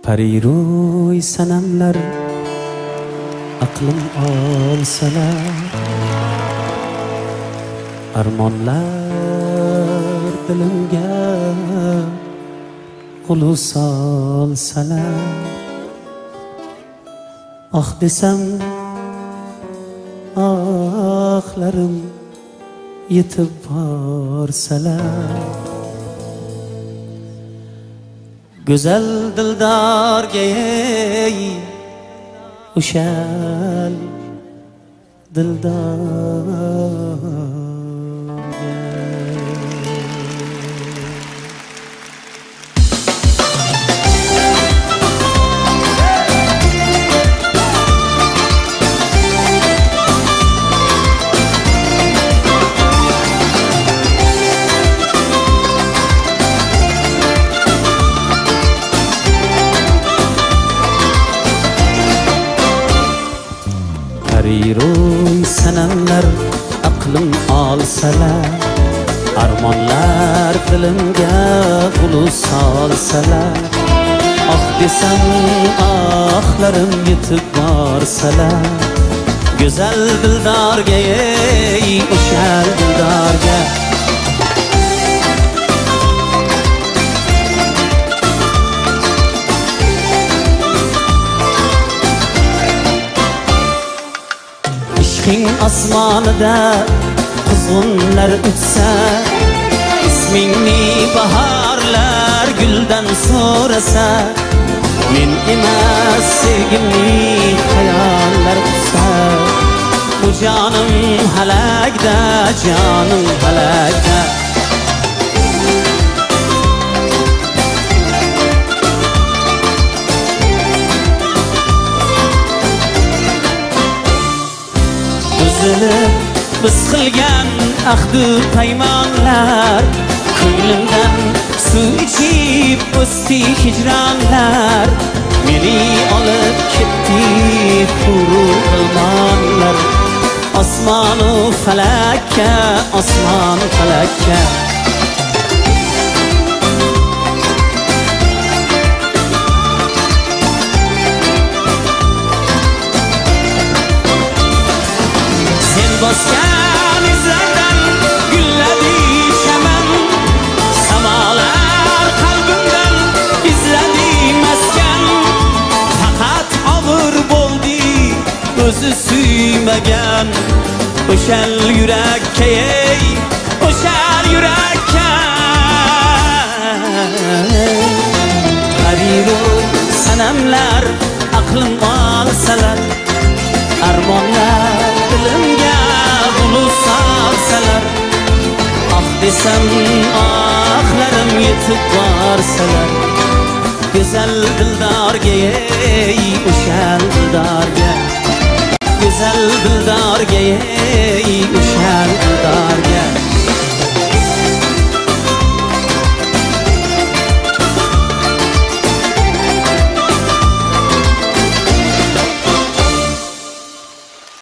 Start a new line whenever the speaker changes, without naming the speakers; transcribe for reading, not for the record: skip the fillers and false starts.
Pariro'y sanamlar aqlim olsalar, armonlar dilimga qulu solsalar, ah desam ohlarim yetib borsalar, go'zal dildorga o'shal dildorga Pariro'y sanamlar aqlim olsalar, armonlar dilimga qulu solsalar, ah desam ohlarim yetib borsalar, go'zal dildorga o'shal dildorga osmonida quzg'unlar uchsa, ismingni bahorlar guldan so'rasa, men emas sevgimni xayollar uchsa, bu jonim halakda, jonim halakda. Biz qilgan ahdu paymonlar, ko'nglimdan suv ichib o'sdi hijronlar, meni olib ketdi huru qilmonlar, osmonu falakka, osmon falakka. Bosgan izlardan gulladi chaman, samolar qalbimdan izladi maskan, faqat og'ir bo'ldi o'zi suymagan, o'shal yurakka, o'shal yurakka. Pariro'y sanamlar aqlim olsalar, armonlar dilimga solsalar, ah desam ohlarim yetib borsalar, go'zal dildorga o'shal dildorga, go'zal dildorga o'shal dildorga.